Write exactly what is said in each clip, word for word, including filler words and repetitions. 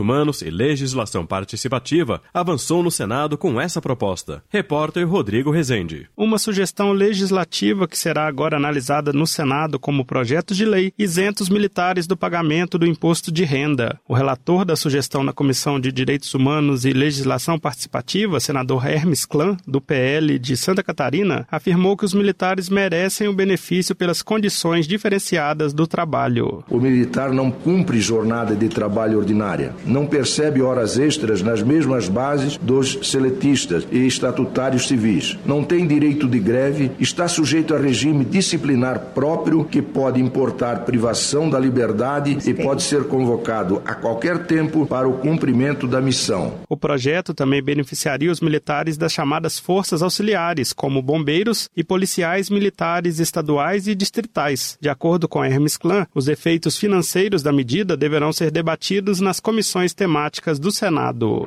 Humanos e Legislação Participativa avançou no Senado com essa proposta. Repórter Rodrigo Rezende. Uma sugestão legislativa que será agora analisada no Senado como projeto de lei isenta os militares do pagamento do imposto de renda. O relator da sugestão na Comissão de Direitos Humanos e Legislação Participativa, senador Hermes Klan, do P L de Santa Catarina, afirmou que os militares merecem o benefício pelas condições diferenciadas do trabalho. O militar não cumpre jornada de trabalho ordinária, não percebe horas extras nas mesmas bases dos seletistas e estatutários civis, não tem direito de greve, está sujeito a regime disciplinar próprio que pode importar privação da liberdade e pode ser convocado a qualquer tempo para o cumprimento da missão. O projeto também beneficiaria os militares das chamadas forças auxiliares, como bombeiros e policiais militares estaduais e distritais. De acordo com a Hermes Klan, os efeitos financeiros da medida deverão ser debatidos nas comissões temáticas do Senado.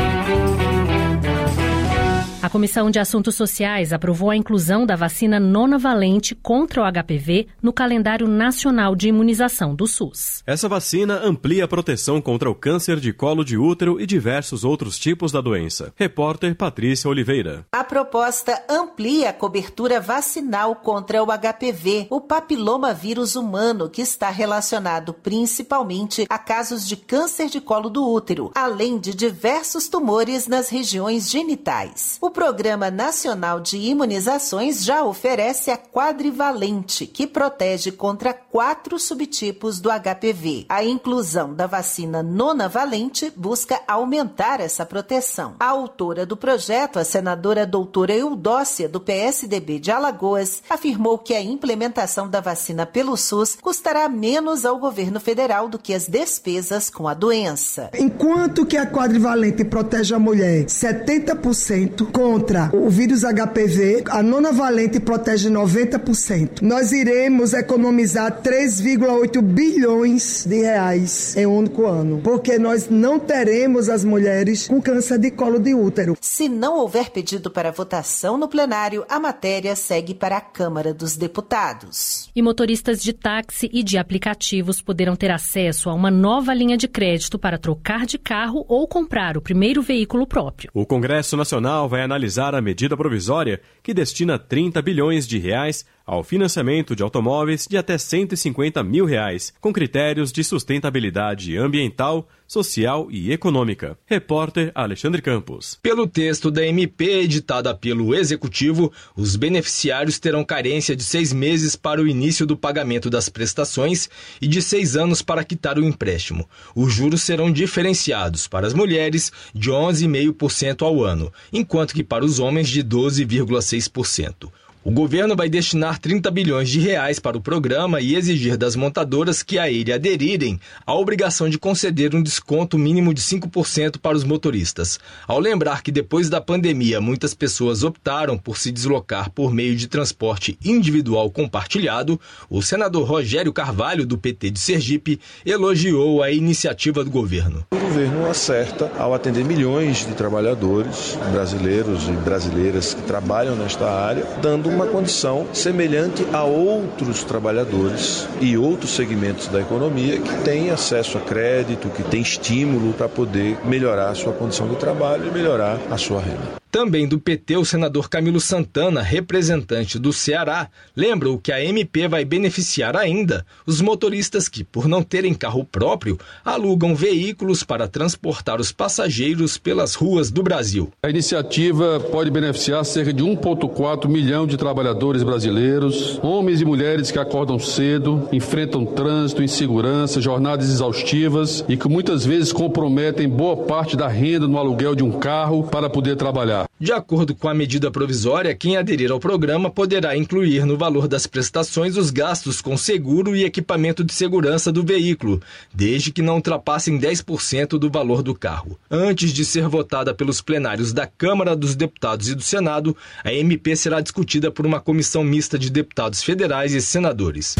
A Comissão de Assuntos Sociais aprovou a inclusão da vacina nonavalente contra o H P V no calendário nacional de imunização do SUS. Essa vacina amplia a proteção contra o câncer de colo de útero e diversos outros tipos da doença. Repórter Patrícia Oliveira. A proposta amplia a cobertura vacinal contra o H P V, o papilomavírus humano, que está relacionado principalmente a casos de câncer de colo do útero, além de diversos tumores nas regiões genitais. O Programa Nacional de Imunizações já oferece a quadrivalente, que protege contra quatro subtipos do H P V. A inclusão da vacina nonavalente busca aumentar essa proteção. A autora do projeto, a senadora doutora Eudócia, do P S D B de Alagoas, afirmou que a implementação da vacina pelo SUS custará menos ao governo federal do que as despesas com a doença. Enquanto que a quadrivalente protege a mulher setenta por cento contra o vírus H P V, a nonavalente protege noventa por cento. Nós iremos economizar três vírgula oito bilhões de reais em um único ano, porque nós não teremos as mulheres com câncer de colo de útero. Se não houver pedido para votação no plenário, a matéria segue para a Câmara dos Deputados. E motoristas de táxi e de aplicativos poderão ter acesso a uma nova linha de crédito para trocar de carro ou comprar o primeiro veículo próprio. O Congresso Nacional vai analisar a medida provisória que destina trinta bilhões de reais ao financiamento de automóveis de até cento e cinquenta mil reais, com critérios de sustentabilidade ambiental, social e econômica. Repórter Alexandre Campos. Pelo texto da M P editada pelo Executivo, os beneficiários terão carência de seis meses para o início do pagamento das prestações e de seis anos para quitar o empréstimo. Os juros serão diferenciados para as mulheres de onze vírgula cinco por cento ao ano, enquanto que para os homens de doze vírgula seis por cento. O governo vai destinar trinta bilhões de reais para o programa e exigir das montadoras que a ele aderirem a obrigação de conceder um desconto mínimo de cinco por cento para os motoristas. Ao lembrar que depois da pandemia muitas pessoas optaram por se deslocar por meio de transporte individual compartilhado, o senador Rogério Carvalho, do P T de Sergipe, elogiou a iniciativa do governo. O governo acerta ao atender milhões de trabalhadores brasileiros e brasileiras que trabalham nesta área, dando uma condição semelhante a outros trabalhadores e outros segmentos da economia que têm acesso a crédito, que têm estímulo para poder melhorar a sua condição de trabalho e melhorar a sua renda. Também do P T, o senador Camilo Santana, representante do Ceará, lembrou que a M P vai beneficiar ainda os motoristas que, por não terem carro próprio, alugam veículos para transportar os passageiros pelas ruas do Brasil. A iniciativa pode beneficiar cerca de um vírgula quatro milhão de trabalhadores brasileiros, homens e mulheres que acordam cedo, enfrentam trânsito, insegurança, jornadas exaustivas e que muitas vezes comprometem boa parte da renda no aluguel de um carro para poder trabalhar. De acordo com a medida provisória, quem aderir ao programa poderá incluir no valor das prestações os gastos com seguro e equipamento de segurança do veículo, desde que não ultrapassem dez por cento do valor do carro. Antes de ser votada pelos plenários da Câmara dos Deputados e do Senado, a M P será discutida por uma comissão mista de deputados federais e senadores.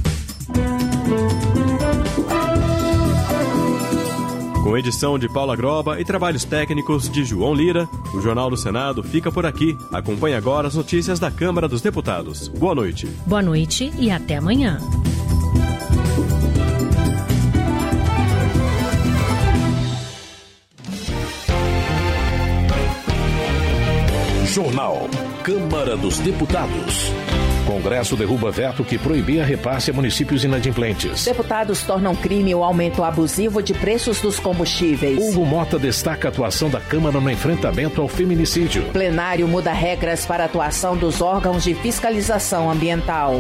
Com edição de Paula Groba e trabalhos técnicos de João Lira, o Jornal do Senado fica por aqui. Acompanhe agora as notícias da Câmara dos Deputados. Boa noite. Boa noite e até amanhã. Jornal. Câmara dos Deputados. Congresso derruba veto que proibia repasse a municípios inadimplentes. Deputados tornam crime o aumento abusivo de preços dos combustíveis. Hugo Mota destaca a atuação da Câmara no enfrentamento ao feminicídio. Plenário muda regras para a atuação dos órgãos de fiscalização ambiental.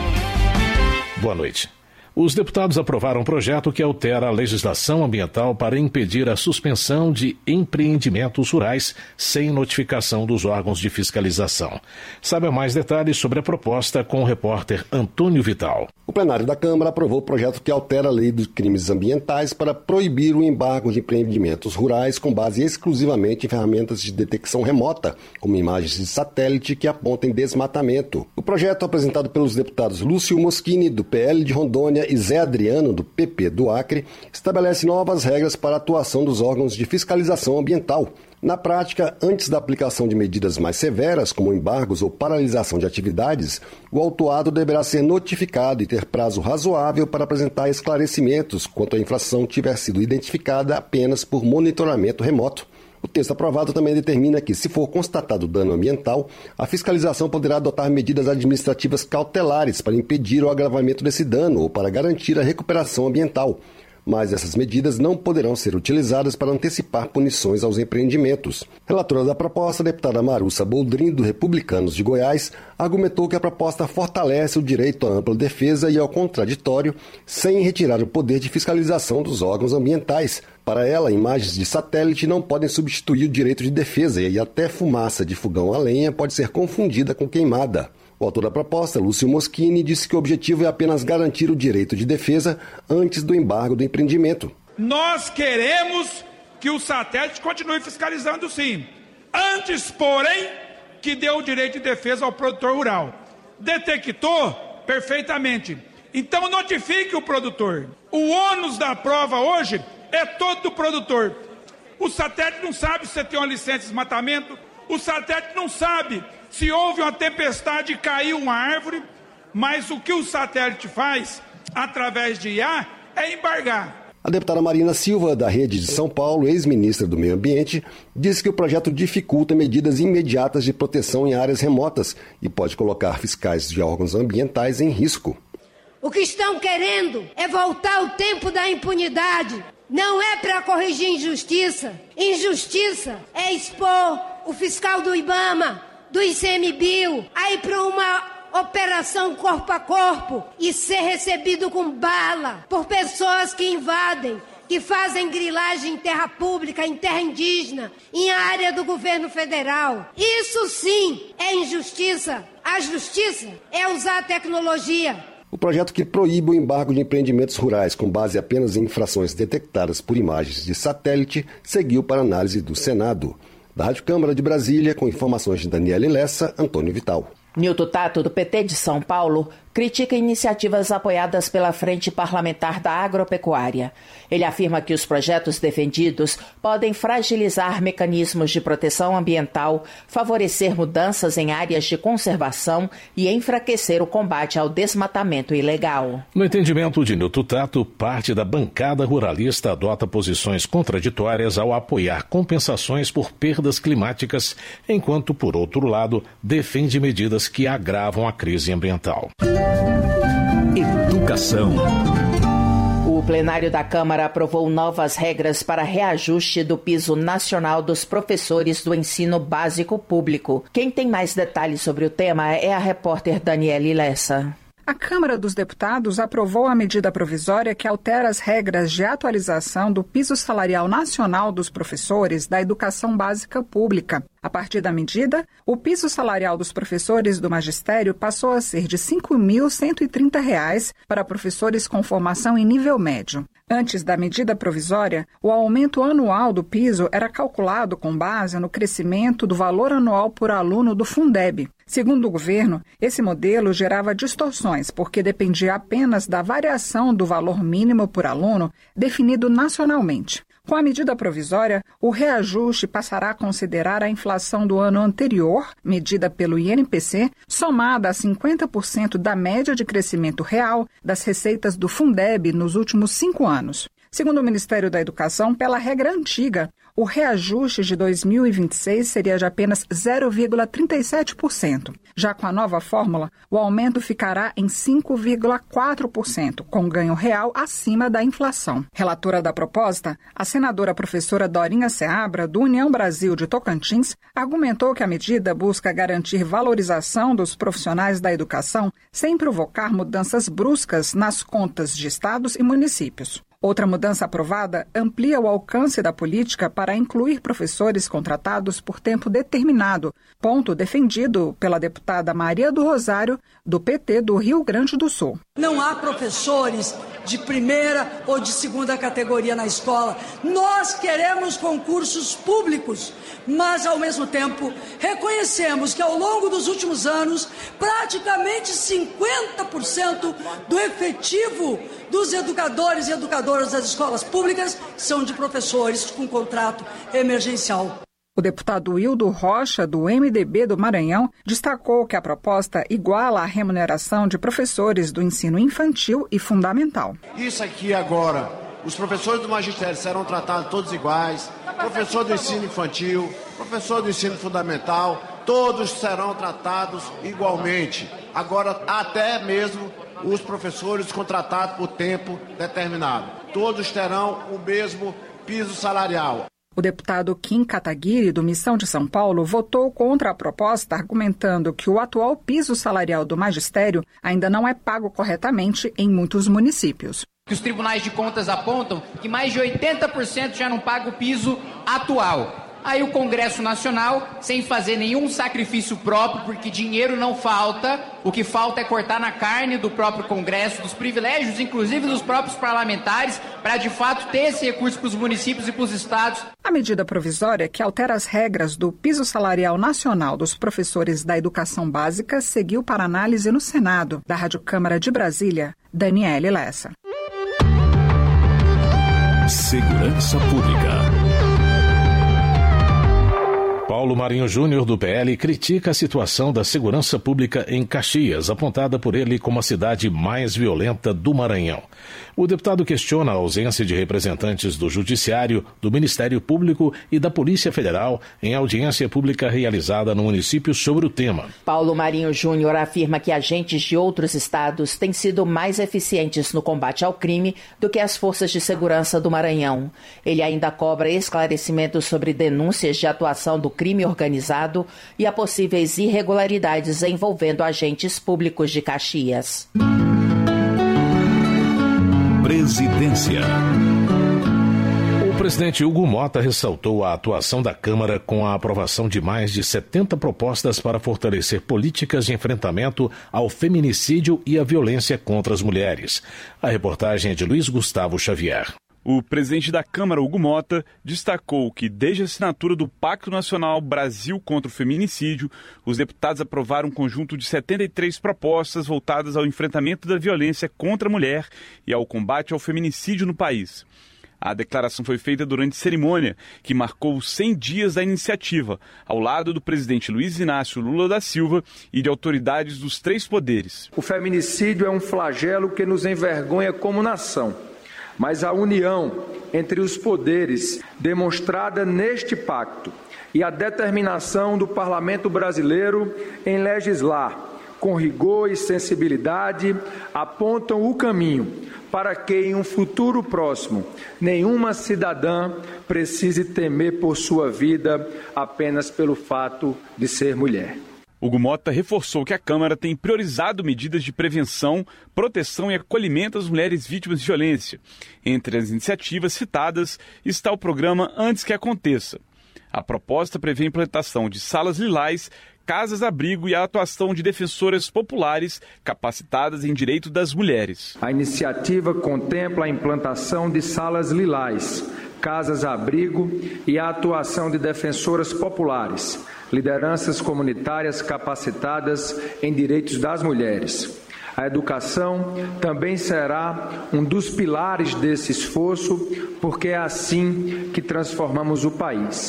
Boa noite. Os deputados aprovaram um projeto que altera a legislação ambiental para impedir a suspensão de empreendimentos rurais sem notificação dos órgãos de fiscalização. Saiba mais detalhes sobre a proposta com o repórter Antônio Vital. O plenário da Câmara aprovou o projeto que altera a lei dos crimes ambientais para proibir o embargo de empreendimentos rurais com base exclusivamente em ferramentas de detecção remota, como imagens de satélite que apontem desmatamento. O projeto, apresentado pelos deputados Lúcio Moschini, do P L de Rondônia, e Zé Adriano, do P P do Acre, estabelece novas regras para a atuação dos órgãos de fiscalização ambiental. Na prática, antes da aplicação de medidas mais severas, como embargos ou paralisação de atividades, o autuado deverá ser notificado e ter prazo razoável para apresentar esclarecimentos quanto a infração tiver sido identificada apenas por monitoramento remoto. O texto aprovado também determina que, se for constatado dano ambiental, a fiscalização poderá adotar medidas administrativas cautelares para impedir o agravamento desse dano ou para garantir a recuperação ambiental. Mas essas medidas não poderão ser utilizadas para antecipar punições aos empreendimentos. Relatora da proposta, a deputada Marussa Boldrin, do Republicanos de Goiás, argumentou que a proposta fortalece o direito à ampla defesa e ao contraditório, sem retirar o poder de fiscalização dos órgãos ambientais. Para ela, imagens de satélite não podem substituir o direito de defesa e até fumaça de fogão a lenha pode ser confundida com queimada. O autor da proposta, Lúcio Moschini, disse que o objetivo é apenas garantir o direito de defesa antes do embargo do empreendimento. Nós queremos que o satélite continue fiscalizando, sim. Antes, porém, que dê o direito de defesa ao produtor rural. Detectou? Perfeitamente. Então notifique o produtor. O ônus da prova hoje é todo do produtor. O satélite não sabe se você tem uma licença de desmatamento, o satélite não sabe se houve uma tempestade e caiu uma árvore, mas o que o satélite faz, através de I A, é embargar. A deputada Marina Silva, da Rede de São Paulo, ex-ministra do Meio Ambiente, disse que o projeto dificulta medidas imediatas de proteção em áreas remotas e pode colocar fiscais de órgãos ambientais em risco. O que estão querendo é voltar ao tempo da impunidade. Não é para corrigir injustiça. Injustiça é expor o fiscal do IBAMA, do ICMBio, aí para uma operação corpo a corpo e ser recebido com bala por pessoas que invadem, que fazem grilagem em terra pública, em terra indígena, em área do governo federal. Isso sim é injustiça. A justiça é usar a tecnologia. O projeto que proíbe o embargo de empreendimentos rurais com base apenas em infrações detectadas por imagens de satélite seguiu para análise do Senado. Da Rádio Câmara de Brasília, com informações de Daniela Lessa, Antônio Vital. Nilton Tato, do P T de São Paulo, critica iniciativas apoiadas pela Frente Parlamentar da Agropecuária. Ele afirma que os projetos defendidos podem fragilizar mecanismos de proteção ambiental, favorecer mudanças em áreas de conservação e enfraquecer o combate ao desmatamento ilegal. No entendimento de Nilton Tato, parte da bancada ruralista adota posições contraditórias ao apoiar compensações por perdas climáticas, enquanto, por outro lado, defende medidas que agravam a crise ambiental. Educação. O plenário da Câmara aprovou novas regras para reajuste do piso nacional dos professores do ensino básico público. Quem tem mais detalhes sobre o tema é a repórter Daniela Lessa. A Câmara dos Deputados aprovou a medida provisória que altera as regras de atualização do piso salarial nacional dos professores da educação básica pública. A partir da medida, o piso salarial dos professores do magistério passou a ser de cinco mil cento e trinta reais para professores com formação em nível médio. Antes da medida provisória, o aumento anual do piso era calculado com base no crescimento do valor anual por aluno do Fundeb. Segundo o governo, esse modelo gerava distorções porque dependia apenas da variação do valor mínimo por aluno definido nacionalmente. Com a medida provisória, o reajuste passará a considerar a inflação do ano anterior, medida pelo I N P C, somada a cinquenta por cento da média de crescimento real das receitas do Fundeb nos últimos cinco anos. Segundo o Ministério da Educação, pela regra antiga, o reajuste de dois mil e vinte e seis seria de apenas zero vírgula trinta e sete por cento. Já com a nova fórmula, o aumento ficará em cinco vírgula quatro por cento, com ganho real acima da inflação. Relatora da proposta, a senadora professora Dorinha Seabra, do União Brasil de Tocantins, argumentou que a medida busca garantir valorização dos profissionais da educação sem provocar mudanças bruscas nas contas de estados e municípios. Outra mudança aprovada amplia o alcance da política para incluir professores contratados por tempo determinado, ponto defendido pela deputada Maria do Rosário, do P T do Rio Grande do Sul. Não há professores de primeira ou de segunda categoria na escola. Nós queremos concursos públicos, mas, ao mesmo tempo, reconhecemos que, ao longo dos últimos anos, praticamente cinquenta por cento do efetivo dos educadores e educadoras das escolas públicas são de professores com contrato emergencial. O deputado Wildo Rocha, do M D B do Maranhão, destacou que a proposta iguala a remuneração de professores do ensino infantil e fundamental. Isso aqui agora, os professores do magistério serão tratados todos iguais, professor do ensino infantil, professor do ensino fundamental, todos serão tratados igualmente. Agora, até mesmo os professores contratados por tempo determinado. Todos terão o mesmo piso salarial. O deputado Kim Kataguiri, do Missão de São Paulo, votou contra a proposta, argumentando que o atual piso salarial do magistério ainda não é pago corretamente em muitos municípios. Os tribunais de contas apontam que mais de oitenta por cento já não paga o piso atual. Aí o Congresso Nacional, sem fazer nenhum sacrifício próprio, porque dinheiro não falta, o que falta é cortar na carne do próprio Congresso, dos privilégios, inclusive dos próprios parlamentares, para de fato ter esse recurso para os municípios e para os estados. A medida provisória, que altera as regras do piso salarial nacional dos professores da educação básica, seguiu para análise no Senado. Da Rádio Câmara de Brasília, Daniele Lessa. Segurança Pública. Paulo Marinho Júnior, do P L, critica a situação da segurança pública em Caxias, apontada por ele como a cidade mais violenta do Maranhão. O deputado questiona a ausência de representantes do Judiciário, do Ministério Público e da Polícia Federal em audiência pública realizada no município sobre o tema. Paulo Marinho Júnior afirma que agentes de outros estados têm sido mais eficientes no combate ao crime do que as forças de segurança do Maranhão. Ele ainda cobra esclarecimentos sobre denúncias de atuação do crime organizado e a possíveis irregularidades envolvendo agentes públicos de Caxias. Presidência. O presidente Hugo Mota ressaltou a atuação da Câmara com a aprovação de mais de setenta propostas para fortalecer políticas de enfrentamento ao feminicídio e à violência contra as mulheres. A reportagem é de Luiz Gustavo Xavier. O presidente da Câmara, Hugo Mota, destacou que, desde a assinatura do Pacto Nacional Brasil contra o Feminicídio, os deputados aprovaram um conjunto de setenta e três propostas voltadas ao enfrentamento da violência contra a mulher e ao combate ao feminicídio no país. A declaração foi feita durante cerimônia que marcou os cem dias da iniciativa, ao lado do presidente Luiz Inácio Lula da Silva e de autoridades dos três poderes. O feminicídio é um flagelo que nos envergonha como nação. Mas a união entre os poderes demonstrada neste pacto e a determinação do Parlamento brasileiro em legislar com rigor e sensibilidade apontam o caminho para que em um futuro próximo nenhuma cidadã precise temer por sua vida apenas pelo fato de ser mulher. Hugo Mota reforçou que a Câmara tem priorizado medidas de prevenção, proteção e acolhimento às mulheres vítimas de violência. Entre as iniciativas citadas está o programa Antes que Aconteça. A proposta prevê a implantação de salas lilás, casas-abrigo e a atuação de defensoras populares capacitadas em direito das mulheres. A iniciativa contempla a implantação de salas lilás, casas-abrigo e a atuação de defensoras populares, lideranças comunitárias capacitadas em direitos das mulheres. A educação também será um dos pilares desse esforço, porque é assim que transformamos o país.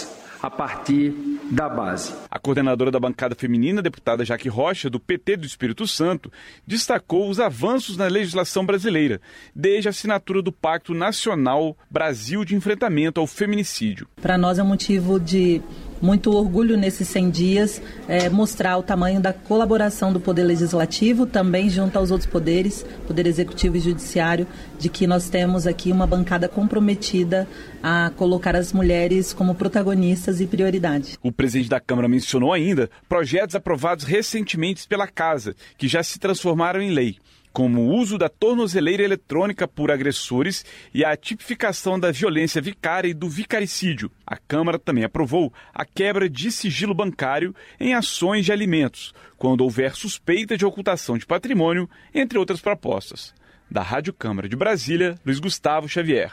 a partir da base. A coordenadora da bancada feminina, deputada Jaque Rocha, do P T do Espírito Santo, destacou os avanços na legislação brasileira, desde a assinatura do Pacto Nacional Brasil de Enfrentamento ao Feminicídio. Para nós é um motivo de muito orgulho nesses cem dias, é, mostrar o tamanho da colaboração do Poder Legislativo, também junto aos outros poderes, Poder Executivo e Judiciário, de que nós temos aqui uma bancada comprometida a colocar as mulheres como protagonistas e prioridade. O presidente da Câmara mencionou ainda projetos aprovados recentemente pela Casa, que já se transformaram em lei, como o uso da tornozeleira eletrônica por agressores e a tipificação da violência vicária e do vicaricídio. A Câmara também aprovou a quebra de sigilo bancário em ações de alimentos, quando houver suspeita de ocultação de patrimônio, entre outras propostas. Da Rádio Câmara de Brasília, Luiz Gustavo Xavier.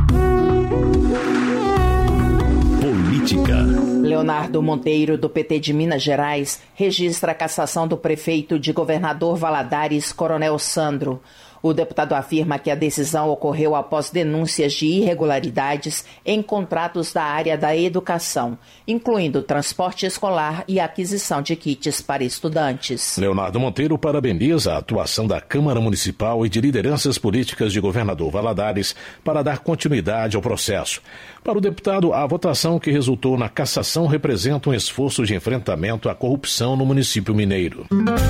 Política. Leonardo Monteiro, do P T de Minas Gerais, registra a cassação do prefeito de Governador Valadares, Coronel Sandro. O deputado afirma que a decisão ocorreu após denúncias de irregularidades em contratos da área da educação, incluindo transporte escolar e aquisição de kits para estudantes. Leonardo Monteiro parabeniza a atuação da Câmara Municipal e de lideranças políticas de Governador Valadares para dar continuidade ao processo. Para o deputado, a votação que resultou na cassação representa um esforço de enfrentamento à corrupção no município mineiro.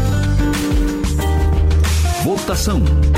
Votação.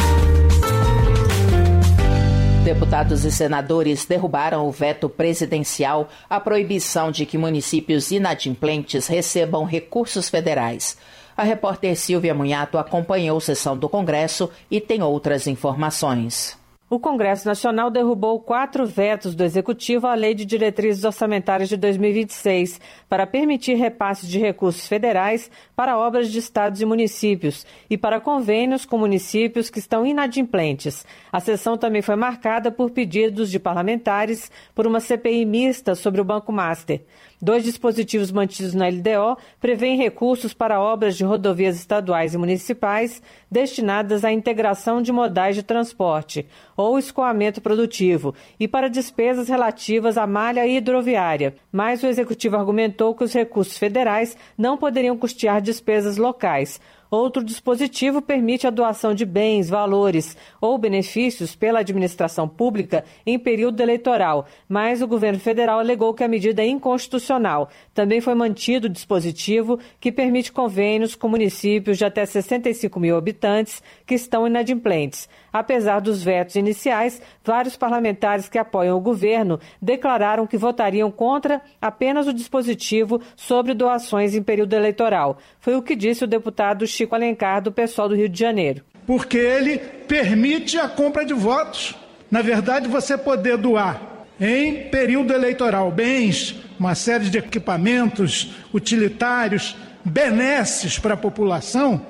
Deputados e senadores derrubaram o veto presidencial à proibição de que municípios inadimplentes recebam recursos federais. A repórter Silvia Munhato acompanhou a sessão do Congresso e tem outras informações. O Congresso Nacional derrubou quatro vetos do Executivo à Lei de Diretrizes Orçamentárias de dois mil e vinte e seis para permitir repasses de recursos federais para obras de estados e municípios e para convênios com municípios que estão inadimplentes. A sessão também foi marcada por pedidos de parlamentares por uma C P I mista sobre o Banco Master. Dois dispositivos mantidos na L D O prevêem recursos para obras de rodovias estaduais e municipais destinadas à integração de modais de transporte ou escoamento produtivo e para despesas relativas à malha hidroviária. Mas o Executivo argumentou que os recursos federais não poderiam custear despesas locais. Outro dispositivo permite a doação de bens, valores ou benefícios pela administração pública em período eleitoral, mas o governo federal alegou que a medida é inconstitucional. Também foi mantido o dispositivo que permite convênios com municípios de até sessenta e cinco mil habitantes que estão inadimplentes. Apesar dos vetos iniciais, vários parlamentares que apoiam o governo declararam que votariam contra apenas o dispositivo sobre doações em período eleitoral. Foi o que disse o deputado Chico Alencar, do PSOL do Rio de Janeiro. Porque ele permite a compra de votos. Na verdade, você poder doar em período eleitoral bens, uma série de equipamentos utilitários, benesses para a população,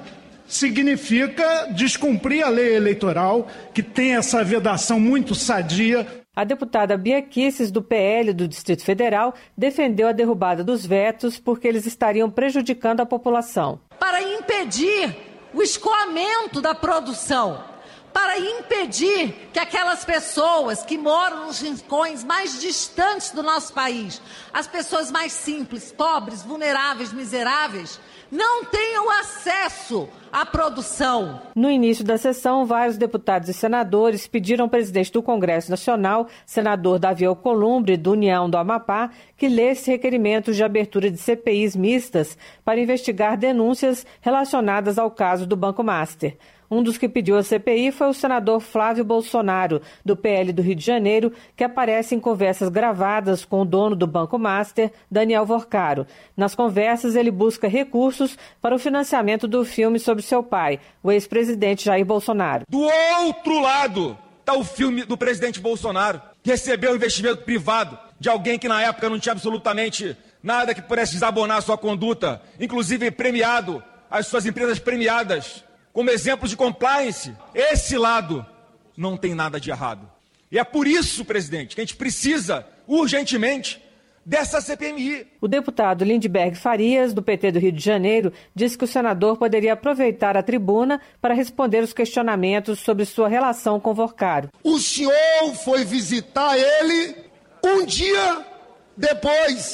significa descumprir a lei eleitoral, que tem essa vedação muito sadia. A deputada Bia Kicis, do P L do Distrito Federal, defendeu a derrubada dos vetos porque eles estariam prejudicando a população. Para impedir o escoamento da produção, para impedir que aquelas pessoas que moram nos rincões mais distantes do nosso país, as pessoas mais simples, pobres, vulneráveis, miseráveis, não tenham acesso à produção. No início da sessão, vários deputados e senadores pediram ao presidente do Congresso Nacional, senador Davi Alcolumbre, do União do Amapá, que lesse requerimentos de abertura de C P Is mistas para investigar denúncias relacionadas ao caso do Banco Master. Um dos que pediu a C P I foi o senador Flávio Bolsonaro, do P L do Rio de Janeiro, que aparece em conversas gravadas com o dono do Banco Master, Daniel Vorcaro. Nas conversas, ele busca recursos para o financiamento do filme sobre seu pai, o ex-presidente Jair Bolsonaro. Do outro lado está o filme do presidente Bolsonaro, que recebeu investimento privado de alguém que na época não tinha absolutamente nada que pudesse desabonar a sua conduta, inclusive premiado, as suas empresas premiadas como exemplo de compliance. Esse lado não tem nada de errado. E é por isso, presidente, que a gente precisa, urgentemente, dessa C P M I. O deputado Lindbergh Farias, do P T do Rio de Janeiro, disse que o senador poderia aproveitar a tribuna para responder os questionamentos sobre sua relação com Vorcaro. O senhor foi visitar ele um dia depois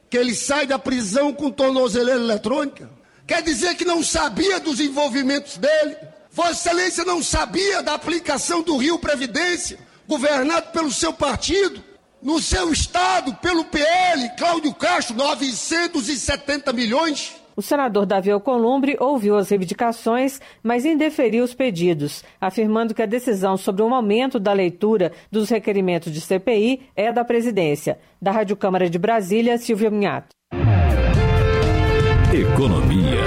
que ele sai da prisão com tornozeleira eletrônica? Quer dizer que não sabia dos envolvimentos dele? Vossa Excelência não sabia da aplicação do Rio Previdência, governado pelo seu partido? No seu estado, pelo P L, Cláudio Castro, novecentos e setenta milhões. O senador Davi Alcolumbre ouviu as reivindicações, mas indeferiu os pedidos, afirmando que a decisão sobre o aumento da leitura dos requerimentos de C P I é da presidência. Da Rádio Câmara de Brasília, Silvia Minhato. Economia.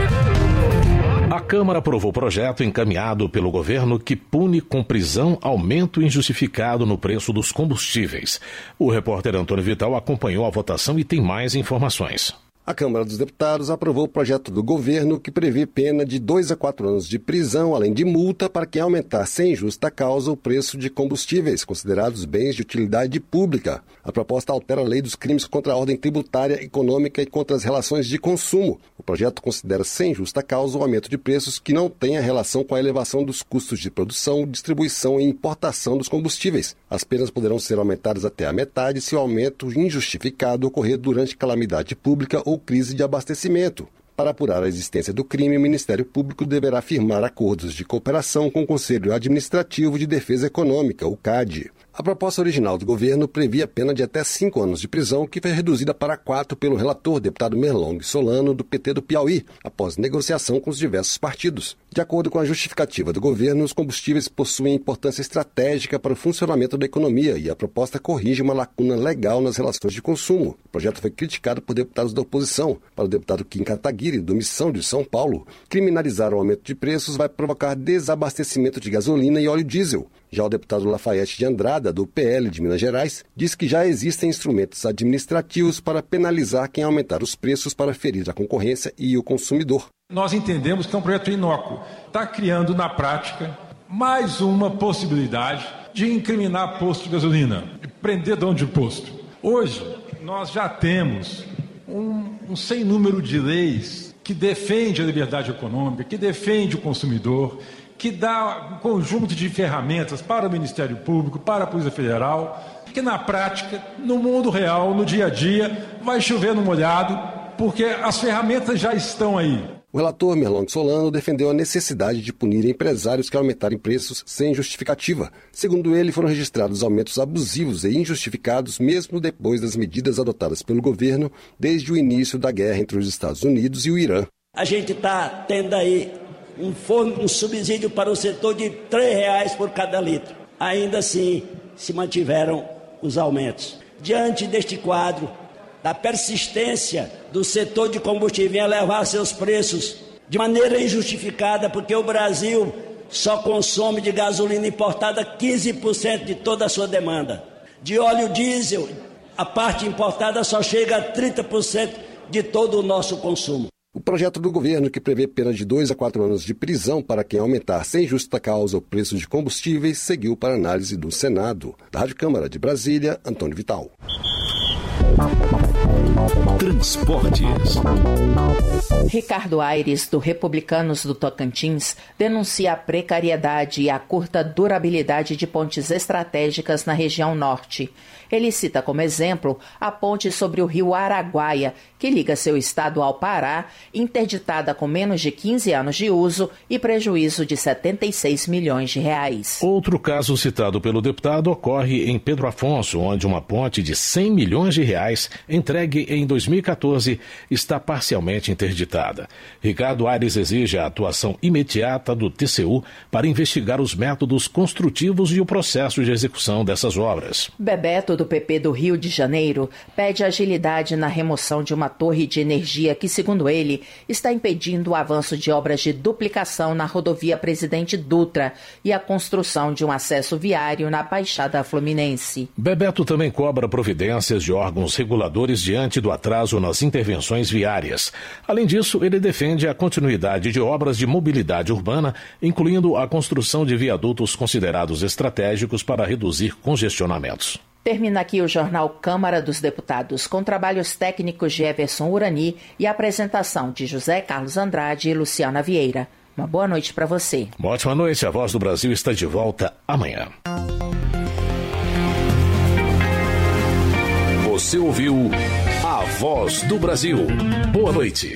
A Câmara aprovou projeto encaminhado pelo governo que pune com prisão aumento injustificado no preço dos combustíveis. O repórter Antônio Vital acompanhou a votação e tem mais informações. A Câmara dos Deputados aprovou o projeto do governo que prevê pena de dois a quatro anos de prisão, além de multa, para quem aumentar sem justa causa o preço de combustíveis, considerados bens de utilidade pública. A proposta altera a lei dos crimes contra a ordem tributária, econômica e contra as relações de consumo. O projeto considera sem justa causa o aumento de preços que não tenha relação com a elevação dos custos de produção, distribuição e importação dos combustíveis. As penas poderão ser aumentadas até a metade se o aumento injustificado ocorrer durante calamidade pública ou crise de abastecimento. Para apurar a existência do crime, o Ministério Público deverá firmar acordos de cooperação com o Conselho Administrativo de Defesa Econômica, o C A D. A proposta original do governo previa pena de até cinco anos de prisão, que foi reduzida para quatro pelo relator, deputado Merlong Solano, do P T do Piauí, após negociação com os diversos partidos. De acordo com a justificativa do governo, os combustíveis possuem importância estratégica para o funcionamento da economia e a proposta corrige uma lacuna legal nas relações de consumo. O projeto foi criticado por deputados da oposição. Para o deputado Kim Kataguiri, do Missão de São Paulo, criminalizar o aumento de preços vai provocar desabastecimento de gasolina e óleo diesel. Já o deputado Lafayette de Andrada, do P L de Minas Gerais, diz que já existem instrumentos administrativos para penalizar quem aumentar os preços para ferir a concorrência e o consumidor. Nós entendemos que é um projeto inócuo. Está criando, na prática, mais uma possibilidade de incriminar posto de gasolina, de prender dono de posto. Hoje, nós já temos um, um sem número de leis que defende a liberdade econômica, que defende o consumidor, que dá um conjunto de ferramentas para o Ministério Público, para a Polícia Federal, que na prática, no mundo real, no dia a dia, vai chover no molhado, porque as ferramentas já estão aí. O relator Merlong Solano defendeu a necessidade de punir empresários que aumentarem preços sem justificativa. Segundo ele, foram registrados aumentos abusivos e injustificados mesmo depois das medidas adotadas pelo governo desde o início da guerra entre os Estados Unidos e o Irã. A gente está tendo aí um, forno, um subsídio para o setor de três reais por cada litro. Ainda assim, se mantiveram os aumentos. Diante deste quadro, da persistência do setor de combustível em elevar seus preços de maneira injustificada, porque o Brasil só consome de gasolina importada quinze por cento de toda a sua demanda. De óleo diesel, a parte importada só chega a trinta por cento de todo o nosso consumo. O projeto do governo, que prevê pena de dois a quatro anos de prisão para quem aumentar sem justa causa o preço de combustíveis, seguiu para análise do Senado. Da Rádio Câmara de Brasília, Antônio Vital. Transportes. Ricardo Aires, do Republicanos do Tocantins, denuncia a precariedade e a curta durabilidade de pontes estratégicas na região norte. Ele cita como exemplo a ponte sobre o rio Araguaia, que liga seu estado ao Pará, interditada com menos de quinze anos de uso e prejuízo de setenta e seis milhões de reais. Outro caso citado pelo deputado ocorre em Pedro Afonso, onde uma ponte de cem milhões de reais, entregue em dois mil e quatorze, está parcialmente interditada. Ricardo Aires exige a atuação imediata do T C U para investigar os métodos construtivos e o processo de execução dessas obras. Bebeto, do P P do Rio de Janeiro, pede agilidade na remoção de uma torre de energia que, segundo ele, está impedindo o avanço de obras de duplicação na rodovia Presidente Dutra e a construção de um acesso viário na Baixada Fluminense. Bebeto também cobra providências de órgãos reguladores diante do atraso nas intervenções viárias. Além disso, ele defende a continuidade de obras de mobilidade urbana, incluindo a construção de viadutos considerados estratégicos para reduzir congestionamentos. Termina aqui o jornal Câmara dos Deputados, com trabalhos técnicos de Everson Urani e apresentação de José Carlos Andrade e Luciana Vieira. Uma boa noite para você. Uma ótima noite. A Voz do Brasil está de volta amanhã. Você ouviu a voz do Brasil. Boa noite.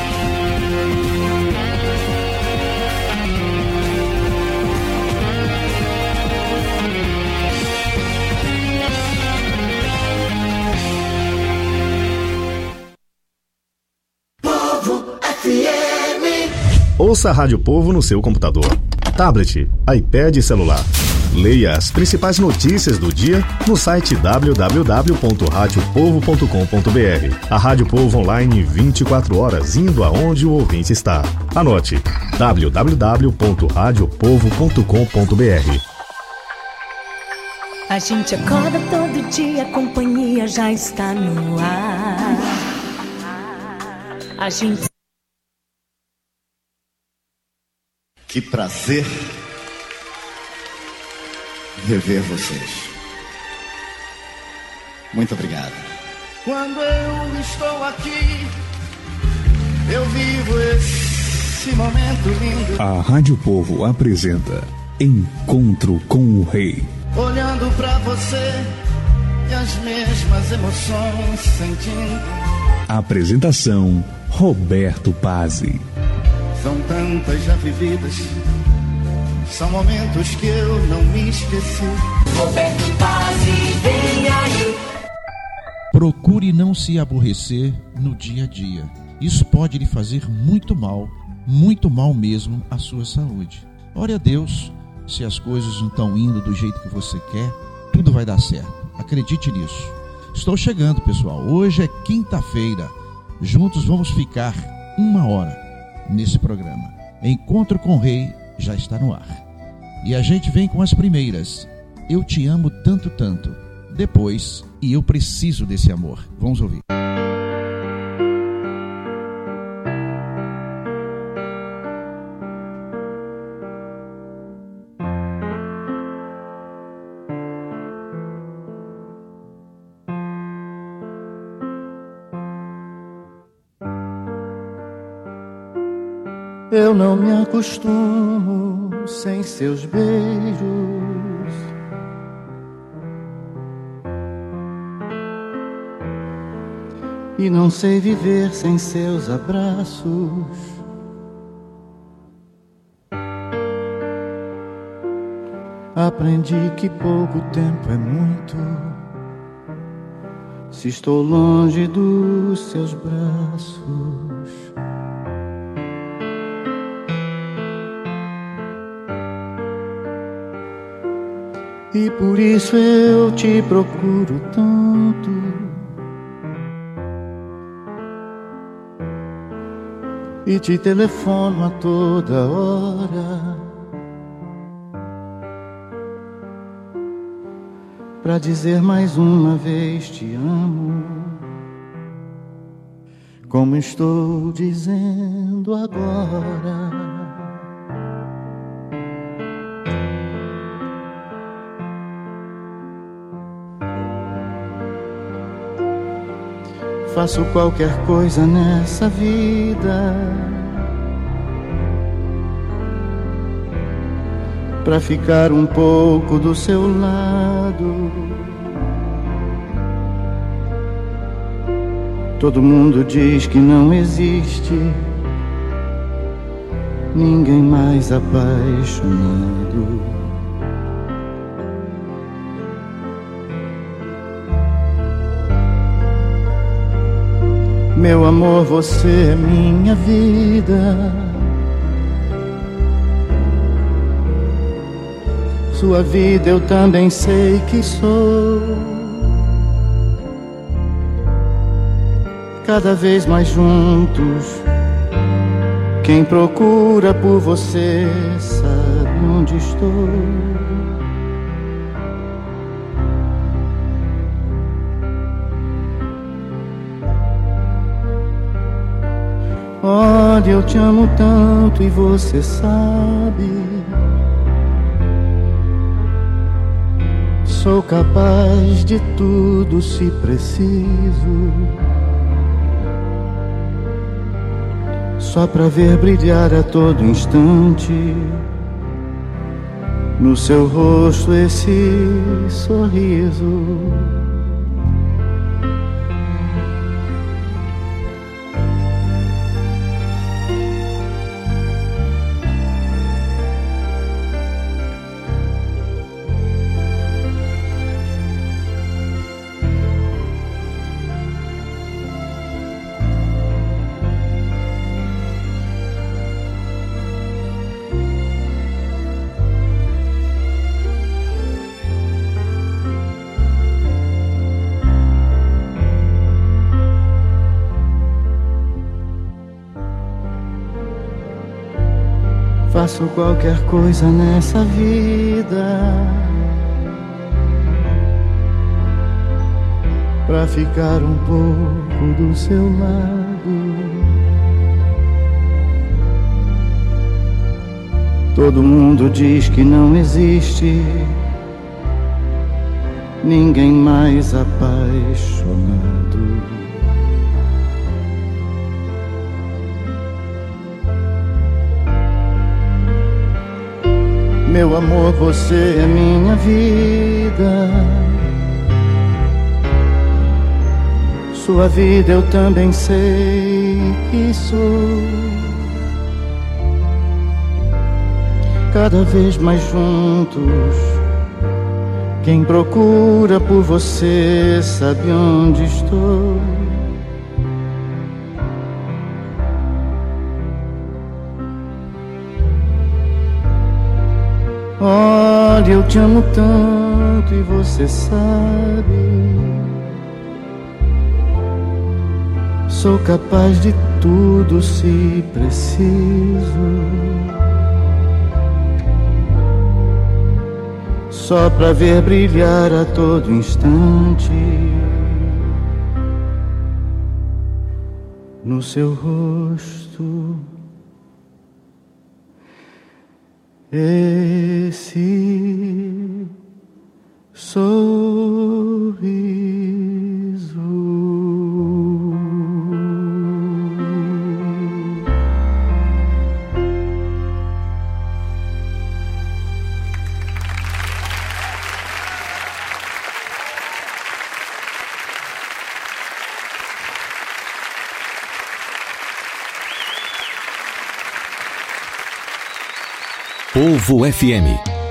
Ouça a Rádio Povo no seu computador, tablet, iPad e celular. Leia as principais notícias do dia no site w w w ponto rádio povo ponto com ponto b r. A Rádio Povo online vinte e quatro horas, indo aonde o ouvinte está. Anote w w w ponto rádio povo ponto com ponto b r. A gente acorda todo dia, a companhia já está no ar. A gente... Que prazer rever vocês. Muito obrigado. Quando eu estou aqui, eu vivo esse momento lindo. A Rádio Povo apresenta Encontro com o Rei. Olhando pra você e as mesmas emoções sentindo. Apresentação Roberto Pazzi. São tantas já vividas, são momentos que eu não me esqueci. Roberto Pazzi, vem aí. Procure não se aborrecer no dia a dia. Isso pode lhe fazer muito mal, muito mal mesmo à sua saúde. Ore a Deus, se as coisas não estão indo do jeito que você quer, tudo vai dar certo. Acredite nisso. Estou chegando, pessoal. Hoje é quinta-feira. Juntos vamos ficar uma hora nesse programa. Encontro com o Rei já está no ar. E a gente vem com as primeiras. Eu te amo tanto, tanto. Depois, e eu preciso desse amor. Vamos ouvir. Eu não me acostumo sem seus beijos. E não sei viver sem seus abraços. Aprendi que pouco tempo é muito se estou longe dos seus braços. E por isso eu te procuro tanto. E te telefono a toda hora pra dizer mais uma vez te amo, como estou dizendo agora. Faço qualquer coisa nessa vida pra ficar um pouco do seu lado. Todo mundo diz que não existe ninguém mais apaixonado. Meu amor, você é minha vida. Sua vida eu também sei que sou. Cada vez mais juntos, quem procura por você sabe onde estou. Olha, eu te amo tanto e você sabe. Sou capaz de tudo se preciso, só pra ver brilhar a todo instante no seu rosto esse sorriso. faço qualquer coisa nessa vida pra ficar um pouco do seu lado. Todo mundo diz que não existe ninguém mais apaixonado. Meu amor, você é minha vida. Sua vida eu também sei que sou. Cada vez mais juntos, quem procura por você sabe onde estou. Olha, eu te amo tanto e você sabe. Sou capaz de tudo se preciso, só pra ver brilhar a todo instante no seu rosto esse sorriso. Povo F M.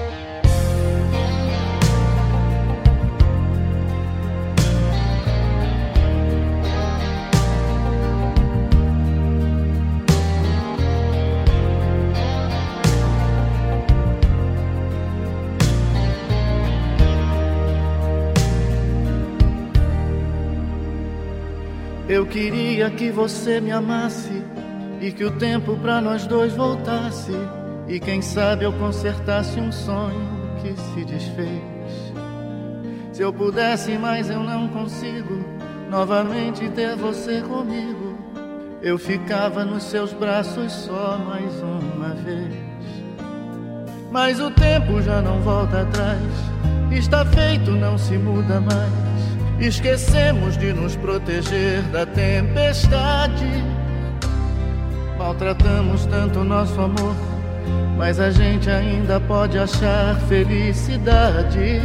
Eu queria que você me amasse e que o tempo pra nós dois voltasse. E quem sabe eu consertasse um sonho que se desfez. Se eu pudesse, mas eu não consigo novamente ter você comigo. Eu ficava nos seus braços só mais uma vez. Mas o tempo já não volta atrás. Está feito, não se muda mais. Esquecemos de nos proteger da tempestade. Maltratamos tanto o nosso amor, mas a gente ainda pode achar felicidade.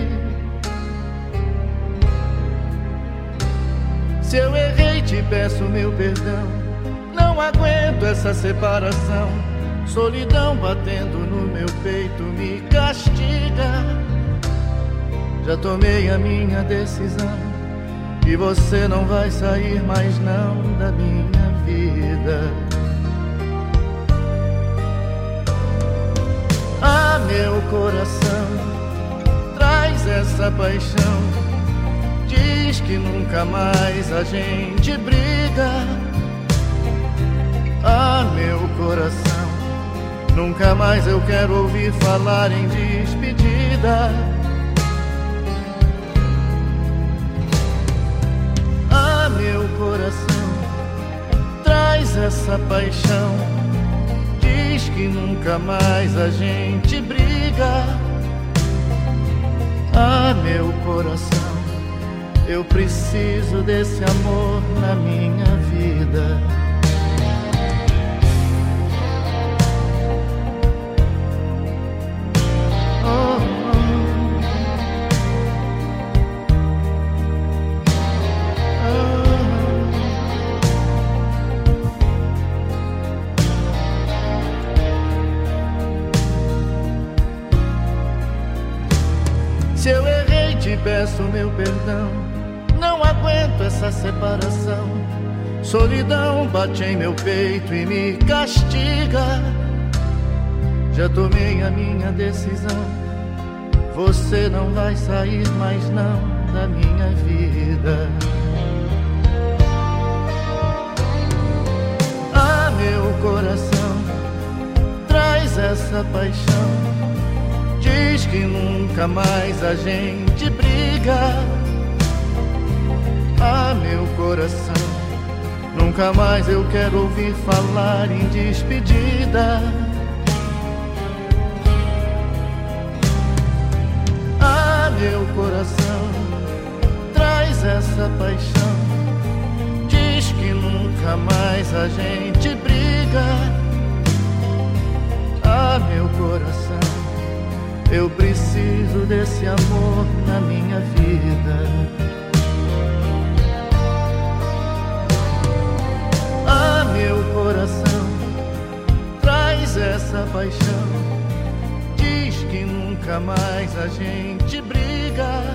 Se eu errei, te peço meu perdão. Não aguento essa separação. Solidão batendo no meu peito me castiga. Já tomei a minha decisão e você não vai sair mais não da minha vida. Ah, meu coração, traz essa paixão. Diz que nunca mais a gente briga. Ah, meu coração, nunca mais eu quero ouvir falar em despedida. Ah, meu coração, traz essa paixão. Diz que nunca mais a gente briga. Ah, meu coração, eu preciso desse amor na minha vida. Oh, oh. Se eu errei, te peço meu perdão. Não aguento essa separação. Solidão bate em meu peito e me castiga. Já tomei a minha decisão. Você não vai sair mais não da minha vida. Ah, meu coração, traz essa essa paixão. Diz que nunca mais a gente briga. Ah, meu coração, nunca mais eu quero ouvir falar em despedida. Ah, meu coração, traz essa paixão. Diz que nunca mais a gente briga. Ah, meu coração, eu preciso desse amor na minha vida. Ah, meu coração, traz essa paixão. Diz que nunca mais a gente briga.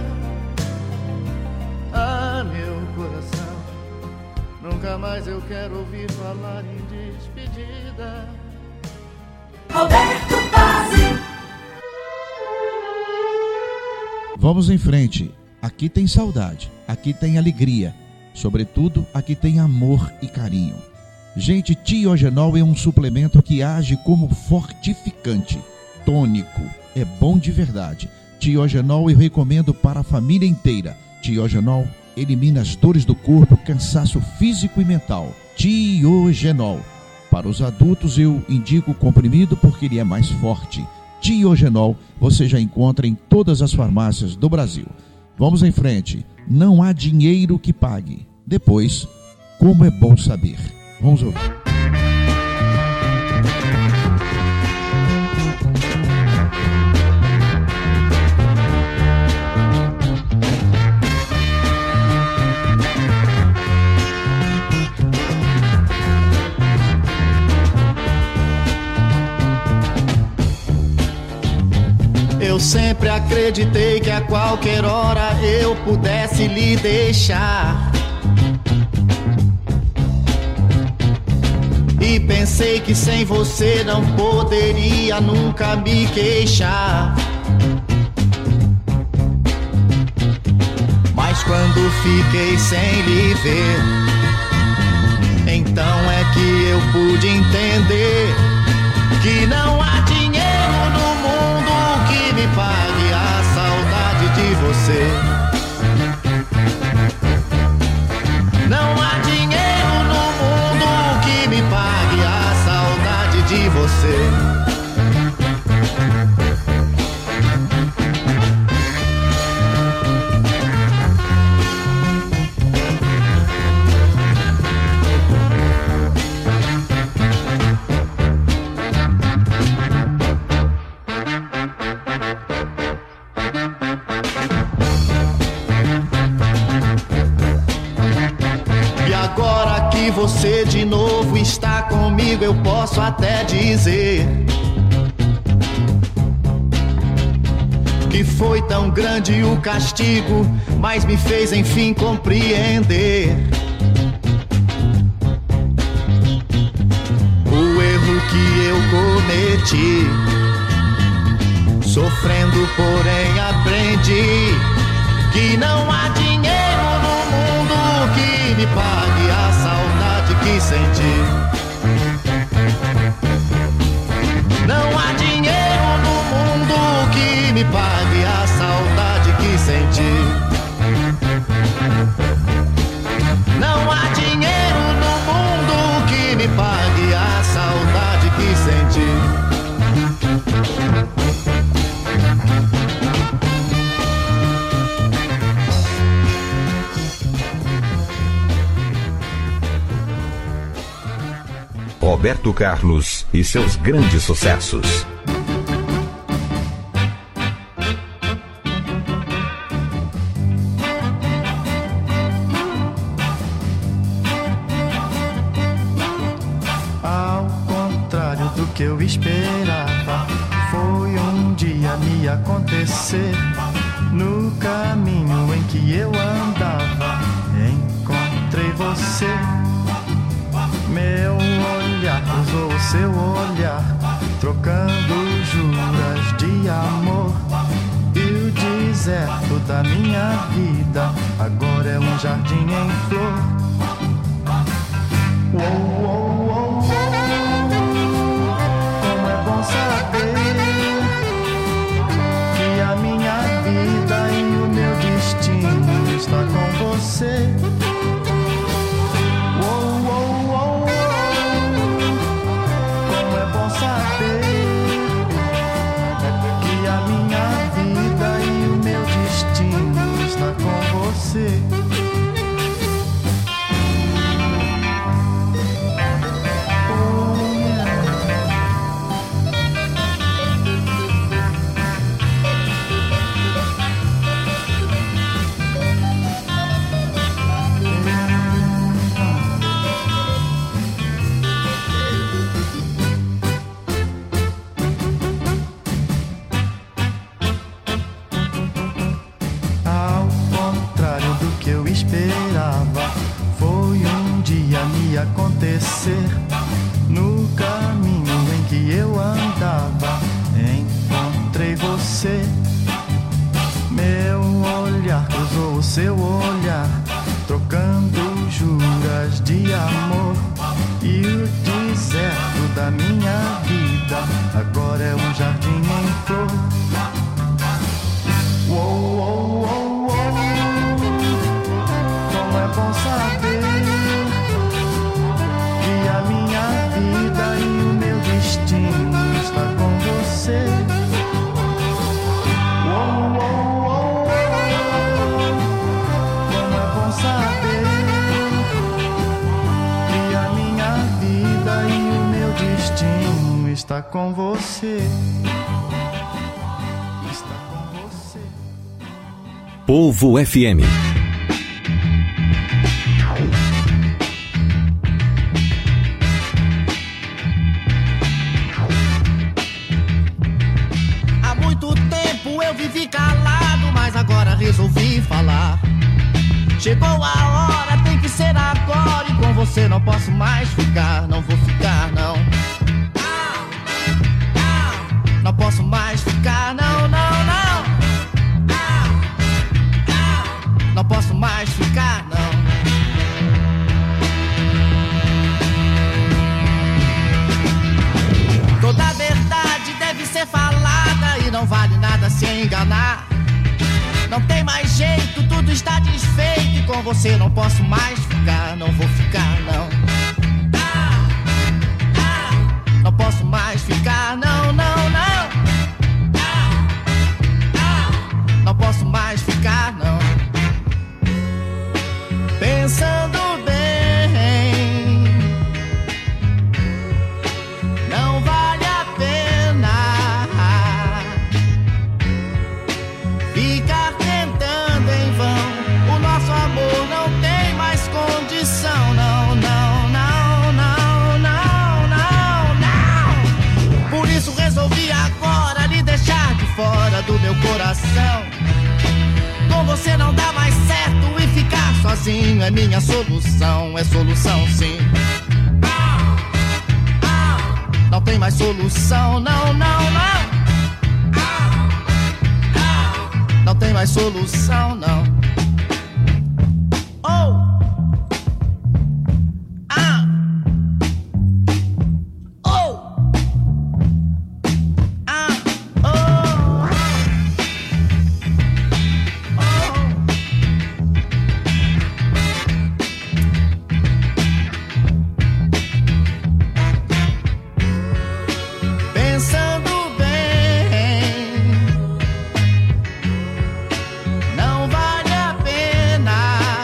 Ah, meu coração, nunca mais eu quero ouvir falar em despedida. Roberto Pazzi. Vamos em frente. Aqui tem saudade, aqui tem alegria. Sobretudo, aqui tem amor e carinho. Gente, Tiogenol é um suplemento que age como fortificante, tônico. É bom de verdade. Tiogenol eu recomendo para a família inteira. Tiogenol elimina as dores do corpo, cansaço físico e mental. Tiogenol. Para os adultos eu indico o comprimido porque ele é mais forte. Tiogenol você já encontra em todas as farmácias do Brasil. Vamos em frente. Não há dinheiro que pague. Depois, como é bom saber. Vamos ouvir. Eu sempre acreditei que a qualquer hora eu pudesse lhe deixar. E pensei que sem você não poderia nunca me queixar. Mas quando fiquei sem lhe ver, então é que eu pude entender que não há dinheiro no mundo que me pague a saudade de você. Não há dinheiro no mundo que me pague a saudade de você. Você de novo está comigo, eu posso até dizer que foi tão grande o castigo, mas me fez enfim compreender o erro que eu cometi. Sofrendo, porém aprendi que não há dinheiro no mundo que me pague a saudade que senti. Não há dinheiro no mundo que me pague a saudade que senti. Não há dinheiro no mundo que me pague a saudade que senti. Roberto Carlos e seus grandes sucessos. Ao contrário do que eu esperava, foi um dia me acontecer. No caminho em que eu andava, encontrei você. Meu olhar cruzou o seu olhar, trocando juras de amor. E o deserto da minha vida agora é um jardim em flor. Uou, uou, uou, uou. Como é bom saber que acontecer. No caminho em que eu andava, encontrei você. Meu olhar cruzou o seu olhar, trocando juras de amor. E o deserto da minha vida agora é um jardim em flor. Uou, uou, uou, uou. Como é bom saber que a minha vida e o meu destino está com você. Uou, uou, uou. Como é bom saber que a minha vida e o meu destino está com você. Povo F M. Há muito tempo eu vivi calado, mas agora resolvi falar. Chegou a hora, tem que ser agora, e com você não posso mais ficar, não vou ficar não. Não posso mais ficar, não, não, não. Não posso mais ficar, não. Toda a verdade deve ser falada e não vale nada se enganar. Não tem mais jeito, tudo está desfeito e com você não posso mais ficar, não vou ficar, não. Não posso mais ficar, não, não, não. Não posso mais ficar, não. Pensando bem, não vale a pena ficar tentando em vão. O nosso amor não tem mais condição, não, não, não, não, não, não, não. Por isso resolvi agora lhe deixar de fora do meu coração. Com você não dá mais certo e ficar sozinho é minha solução, é solução sim. Não tem mais solução, não, não, não. Não tem mais solução, não. Oh! Ah! Oh! Ah! Oh! Pensando bem, não vale a pena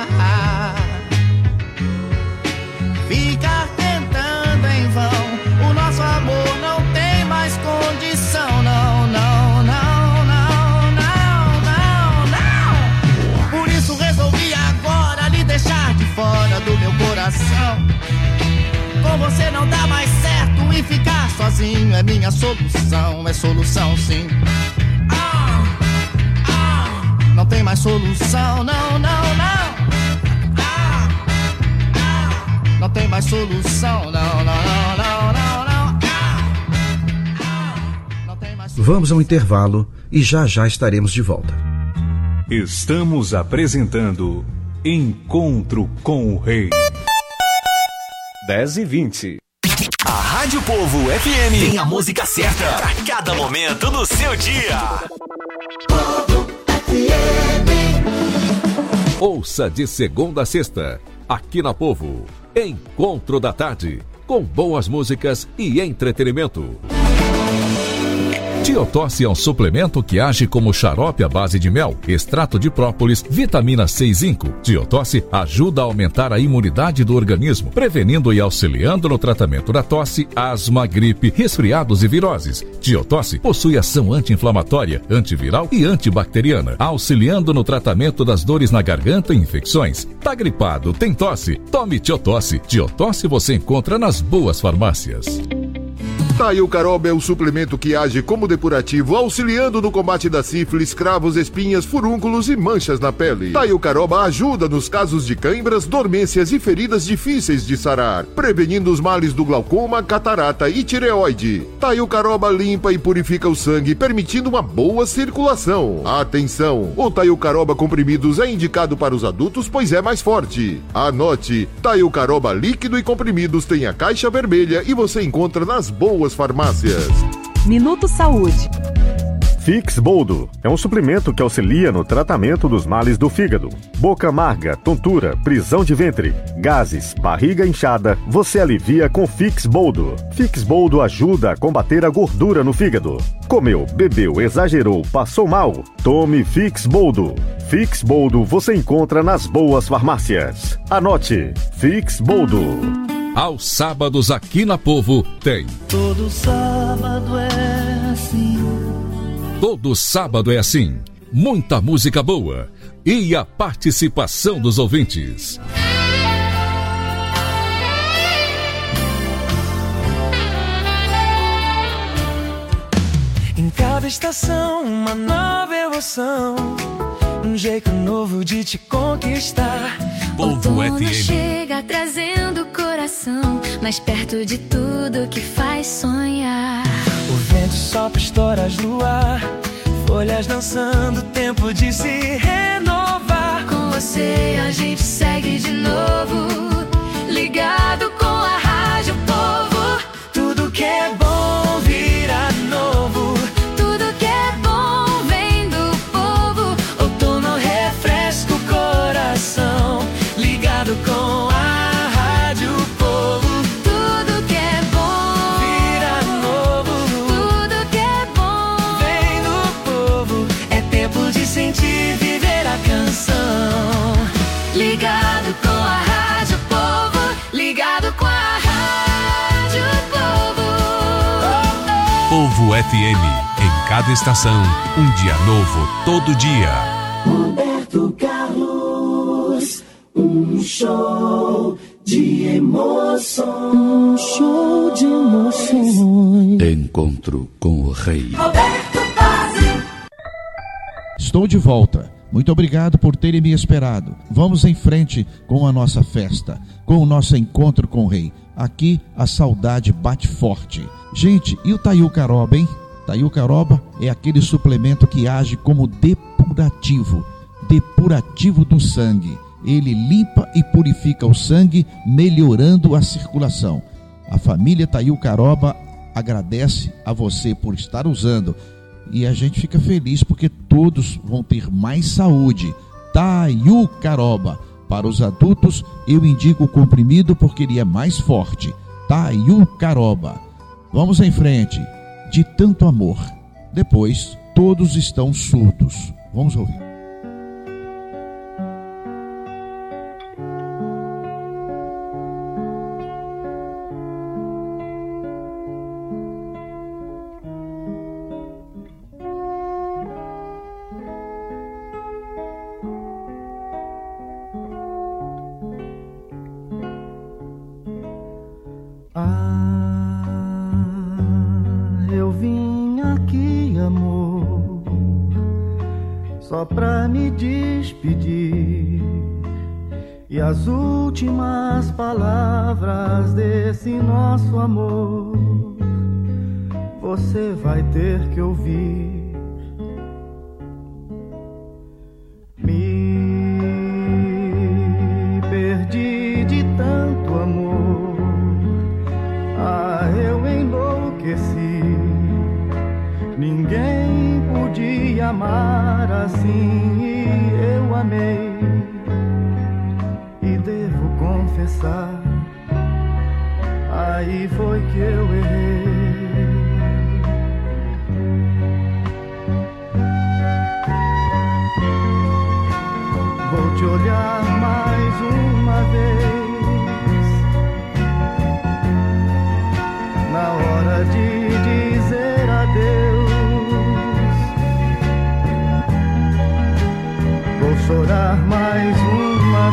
ficar tentando em vão. O nosso amor não tem mais condição, não, não, não, não, não, não, não. Por isso resolvi agora lhe deixar de fora do meu coração. Com você não dá mais certo e ficar sozinho é minha solução, é solução sim. Ah, ah, não tem mais solução, não, não, não. Ah, ah, não tem mais solução, não, não, não, não, não, não. Ah, ah, não tem mais solução. Vamos ao intervalo e já já estaremos de volta. Estamos apresentando Encontro com o Rei. dez e vinte. A Rádio Povo F M tem a música certa para cada momento do seu dia. Povo F M. Ouça de segunda a sexta, aqui na Povo, Encontro da Tarde, com boas músicas e entretenimento. Tiotosse é um suplemento que age como xarope à base de mel, extrato de própolis, vitamina C e zinco. Tiotosse ajuda a aumentar a imunidade do organismo, prevenindo e auxiliando no tratamento da tosse, asma, gripe, resfriados e viroses. Tiotosse possui ação anti-inflamatória, antiviral e antibacteriana, auxiliando no tratamento das dores na garganta e infecções. Tá gripado, tem tosse? Tome Tiotosse. Tiotosse você encontra nas boas farmácias. Taio Caroba é o suplemento que age como depurativo, auxiliando no combate da sífilis, cravos, espinhas, furúnculos e manchas na pele. Taio Caroba ajuda nos casos de cãibras, dormências e feridas difíceis de sarar, prevenindo os males do glaucoma, catarata e tireoide. Taio Caroba limpa e purifica o sangue, permitindo uma boa circulação. Atenção! O Taio Caroba comprimidos é indicado para os adultos, pois é mais forte. Anote: Taio Caroba líquido e comprimidos tem a caixa vermelha e você encontra nas boas farmácias. Minuto Saúde. Fix Boldo é um suplemento que auxilia no tratamento dos males do fígado. Boca amarga, tontura, prisão de ventre, gases, barriga inchada, você alivia com Fix Boldo. Fix Boldo ajuda a combater a gordura no fígado. Comeu, bebeu, exagerou, passou mal? Tome Fix Boldo. Fix Boldo você encontra nas boas farmácias. Anote: Fix Boldo. Aos sábados aqui na Povo tem. Todo sábado é assim. Todo sábado é assim. Muita música boa e a participação dos ouvintes. Em cada estação, uma nova emoção, um jeito novo de te conquistar. Povo F M chega trazendo o coração mais perto de tudo que faz sonhar. O vento sopra estoras no ar, folhas dançando, tempo de se renovar. Com você a gente segue de novo, ligado com a Rádio Povo. Tudo que é bom vira novo, tudo que é bom vem do povo. Outono refresca o coração, ligado com a Rádio Povo. Tudo que é bom vira novo, tudo que é bom vem do povo. É tempo de sentir, viver a canção. Ligado com a Rádio Povo, ligado com a Rádio Povo. Povo F M, em cada estação, um dia novo, todo dia. Roberto Carlos, um show de emoções. Um show de emoções. Encontro com o Rei. Roberto Pazzi. Estou de volta. Muito obrigado por terem me esperado. Vamos em frente com a nossa festa, com o nosso encontro com o Rei. Aqui a saudade bate forte. Gente, e o Taio Caroba, hein? Taio Caroba é aquele suplemento que age como depurativo, depurativo do sangue. Ele limpa e purifica o sangue, melhorando a circulação. A família Taio Caroba agradece a você por estar usando. E a gente fica feliz porque todos vão ter mais saúde. Taio Caroba. Para os adultos, eu indico o comprimido porque ele é mais forte. Taio Caroba. Vamos em frente. De tanto amor. Depois, todos estão surdos. Vamos ouvir. Só pra me despedir, e as últimas palavras desse nosso amor você vai ter que ouvir. Me perdi de tanto amor, ah, eu enlouqueci. Ninguém podia amar assim e eu amei. E devo confessar, aí foi que eu errei. Vou te olhar mais uma vez, na hora de dizer adeus. Vou chorar mais uma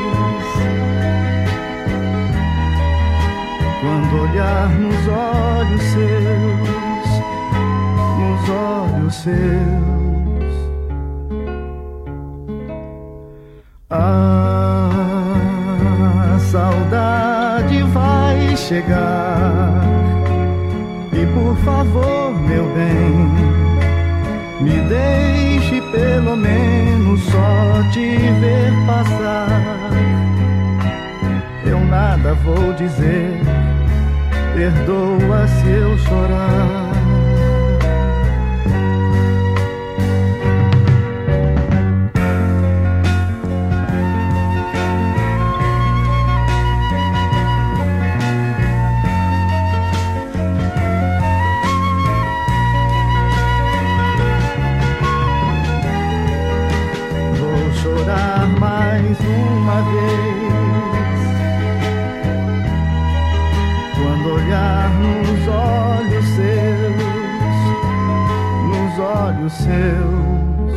vez, quando olhar nos olhos olhos seus, nos olhos seus. A saudade vai chegar e por favor, meu bem, me deixe pelo menos só te ver passar. Eu nada vou dizer, perdoa se eu chorar. Vou chorar mais uma vez quando olhar nos olhos seus, nos olhos seus.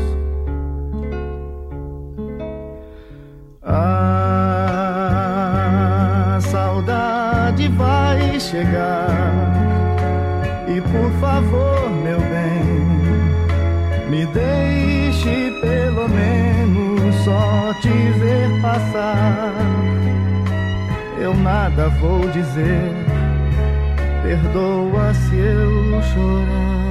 A saudade vai chegar e por favor, meu bem, me deixe pelo menos só te ver passar. Eu nada vou dizer, perdoa se eu chorar.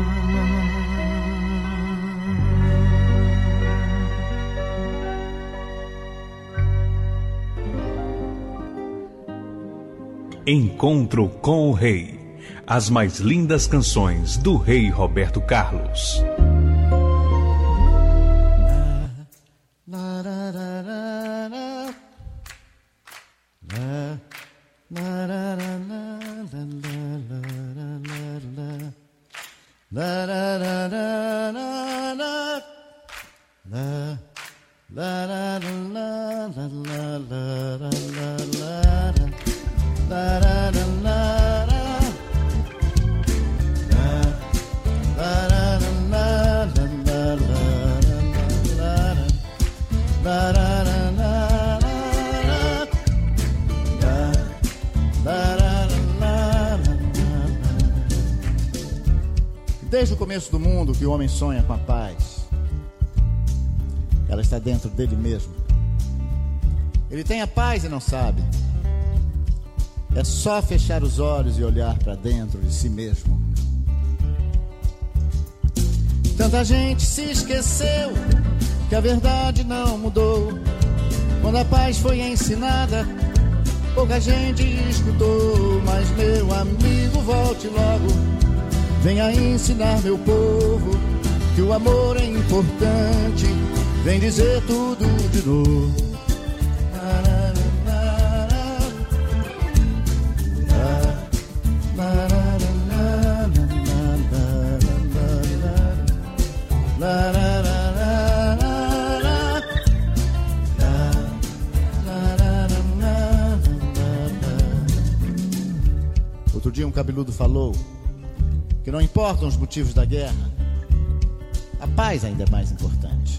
Encontro com o Rei. As mais lindas canções do Rei Roberto Carlos. Desde o começo do mundo que o homem sonha com a paz. Ela está dentro dele mesmo. Ele tem a paz e não sabe. É só fechar os olhos e olhar para dentro de si mesmo. Tanta gente se esqueceu que a verdade não mudou. Quando a paz foi ensinada, pouca gente escutou. Mas meu amigo, volte logo, venha ensinar meu povo que o amor é importante. Vem dizer tudo de novo. Outro dia um cabeludo falou que não importam os motivos da guerra, a paz ainda é mais importante.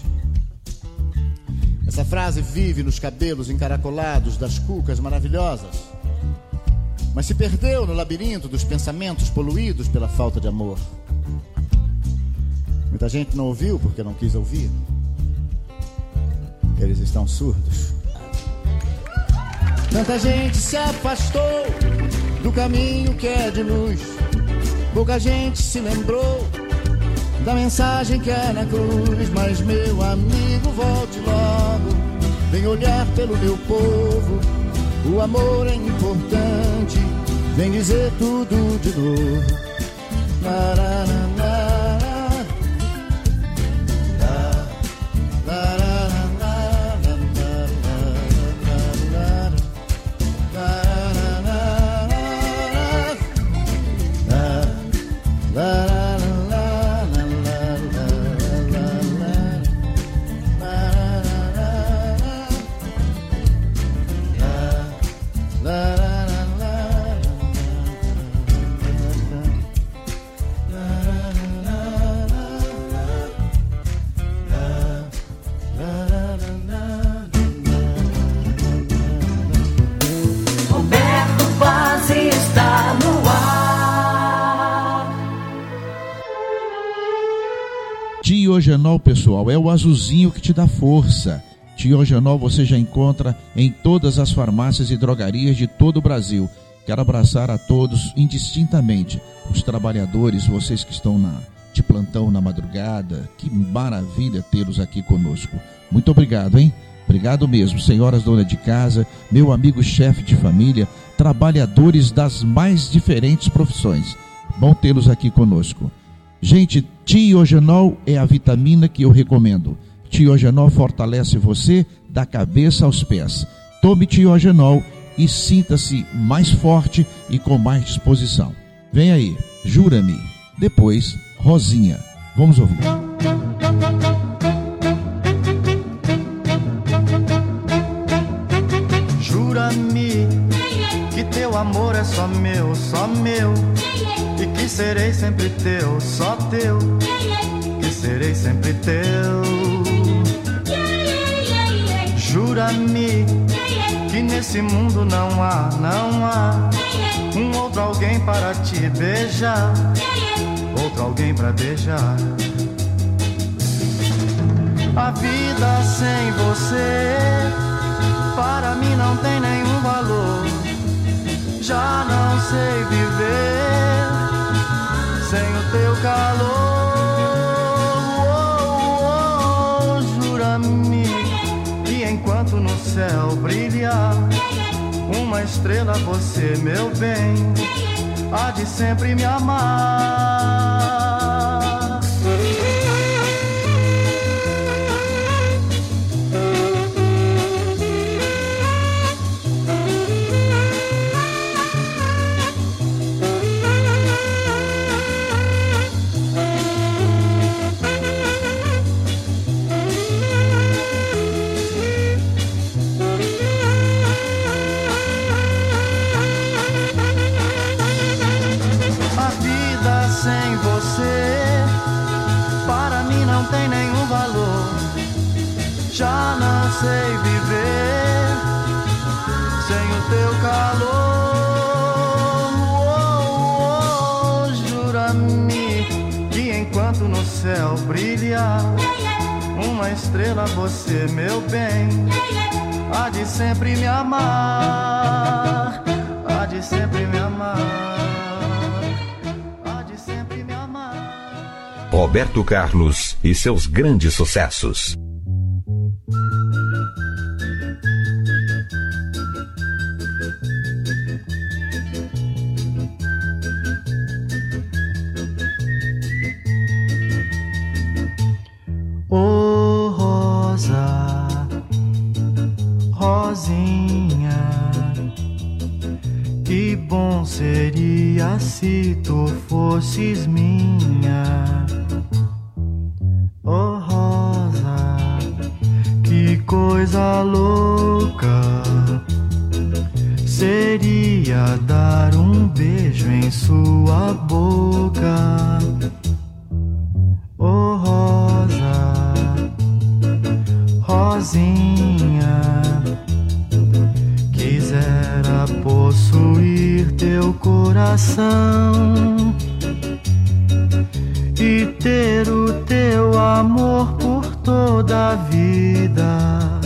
Essa frase vive nos cabelos encaracolados das cucas maravilhosas, mas se perdeu no labirinto dos pensamentos poluídos pela falta de amor. Muita gente não ouviu porque não quis ouvir. Eles estão surdos. Tanta gente se afastou do caminho que é de luz. Pouca gente se lembrou da mensagem que é na cruz. Mas meu amigo, volte logo, vem olhar pelo meu povo. O amor é importante, vem dizer tudo de novo. Lararana. Tiogenol, pessoal, é o azulzinho que te dá força. Tiogenol você já encontra em todas as farmácias e drogarias de todo o Brasil. Quero abraçar a todos indistintamente, os trabalhadores, vocês que estão na, de plantão na madrugada. Que maravilha tê-los aqui conosco. Muito obrigado, hein? Obrigado mesmo, senhoras dona de casa, meu amigo chefe de família, trabalhadores das mais diferentes profissões. Bom tê-los aqui conosco. Gente, Tiogenol é a vitamina que eu recomendo. Tiogenol fortalece você da cabeça aos pés. Tome Tiogenol e sinta-se mais forte e com mais disposição. Vem aí, Jura-me. Depois, Rosinha. Vamos ouvir. Jura-me que teu amor é só meu, só meu, e que serei sempre teu, só teu, que serei sempre teu. Jura-me que nesse mundo não há, não há um outro alguém para te beijar, outro alguém para beijar. A vida sem você para mim não tem nenhum valor. Já não sei viver sem o teu calor. Oh, oh, oh, jura-me que enquanto no céu brilhar uma estrela, você, meu bem, há de sempre me amar. Sem você, para mim não tem nenhum valor. Já não sei viver sem o teu calor. Oh, oh, oh, jura-me que enquanto no céu brilhar uma estrela, você, meu bem, há de sempre me amar, há de sempre me amar. Roberto Carlos e seus grandes sucessos. Oh, Rosa, Rosinha, que bom seria se tu fosses minha. Oh, Rosa, que coisa louca seria dar um beijo em sua boca. Oh, Rosa, Rosinha, quisera possuir teu coração e ter o teu amor por toda a vida.